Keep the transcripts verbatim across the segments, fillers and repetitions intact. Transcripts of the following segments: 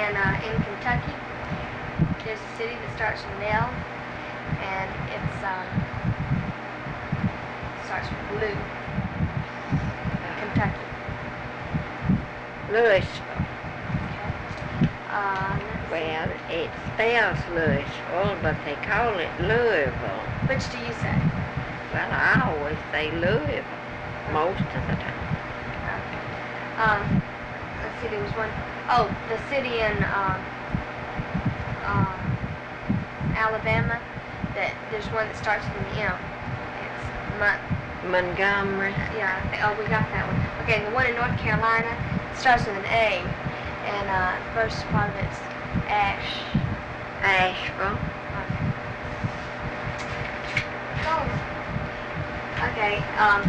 And uh, in Kentucky, there's a city that starts with an L, and it's um, starts with Lou. Kentucky. Louisville. Okay. Uh, Well, it spells Louisville, but they call it Louisville. which do you say? Well, I always say Louisville, most of the time. Okay. Um, let's see, there was one. Oh, the city in um, uh, Alabama. That there's one that starts with an M. It's Mon- Montgomery. Yeah. I think- Oh, we got that one. Okay, the one in North Carolina starts with an A, and uh, the first part of it's Ash. Asheville. Okay. Oh. Okay. Um.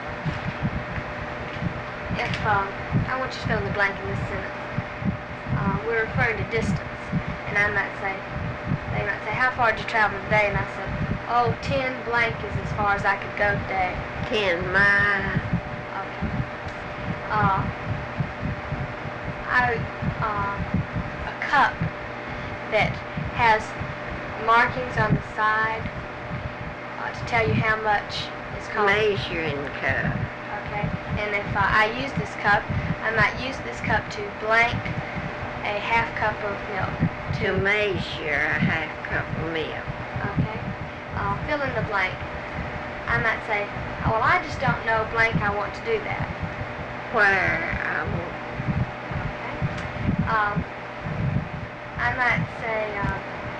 If um, I want you to fill in the blank in this sentence. Uh, we're referring to distance, and I might say, they might say, how far did you travel today? And I said, oh, ten blank is as far as I could go today. Ten miles. Okay. Uh, I uh, a cup that has markings on the side uh, to tell you how much it's called. Measuring cup. Okay. And if uh, I use this cup, I might use this cup to blank a half cup of milk. To measure a half cup of milk. Okay. Uh, fill in the blank. I might say, oh, well, I just don't know blank. I want to do that. Where I will. Okay. Um, I might say, um,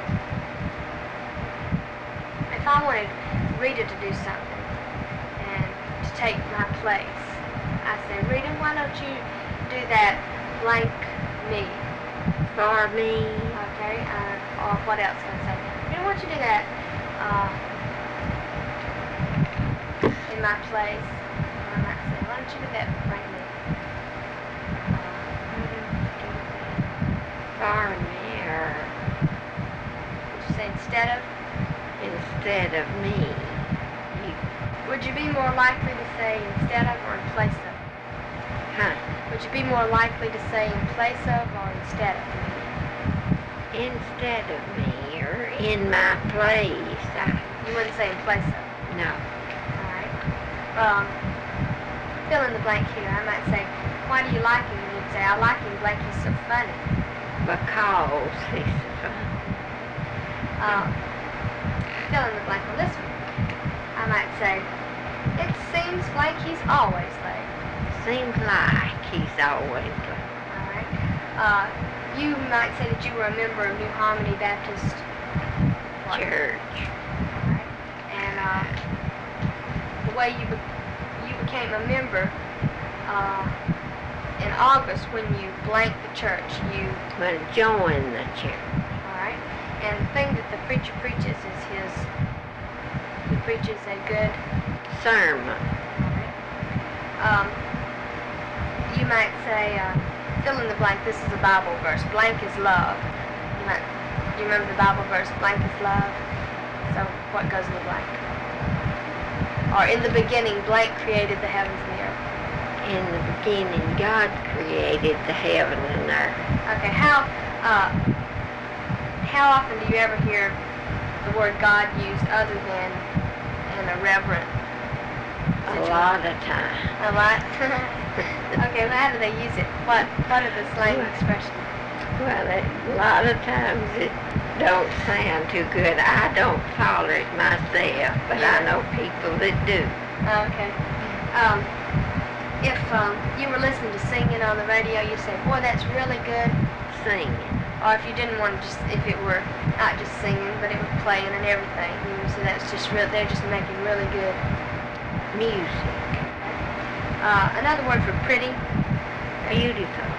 if I wanted Rita to do something and to take my place, I say, Rita, why don't you do that blank me? For me. Okay. Uh, or what else can I say? Rita, why don't you do that uh, in my place? I might say, why don't you do that blank me? For me, or Would you say instead of? instead of me. You, Would you be more likely to say instead of or in place of? huh? Would you be more likely to say in place of or instead of? Instead of me, or in my place. I, You wouldn't say in place of. no. Alright. Um, fill in the blank here. I might say, why do you like him? And you'd say, I like him blank, he's so funny. Because he's Um, fill in the blank on this one. I might say, it seems like he's always late. seems like he's always late. Alright. Uh, you might say that you were a member of New Harmony Baptist what? Church. Alright. And uh, the way you be- you became a member uh, in August when you blanked the church, you Well, join the church. alright. And the thing that the preacher preaches is his he preaches a good Sermon. alright. Um, you might say uh, fill in the blank. This is a Bible verse. Blank is love. You might you remember the Bible verse? Blank is love. So what goes in the blank? Or in the beginning, blank created the heavens and the earth. In the beginning, God created the heaven and earth. Okay, how uh, how often do you ever hear the word God used other than in a reverent A situation? lot of time. A lot? Okay, well, how do they use it? What What are the slang expressions? Well, it, a lot of times it don't sound too good. I don't follow it myself, but I Yeah. know people that do. Okay. Um, if um, you were listening to singing on the radio, you say, boy, that's really good. Singing. Or if you didn't want to just, if it were not just singing, but it was playing and everything, you would say that's just real, they're just making really good Music. Uh, another word for pretty, Beautiful.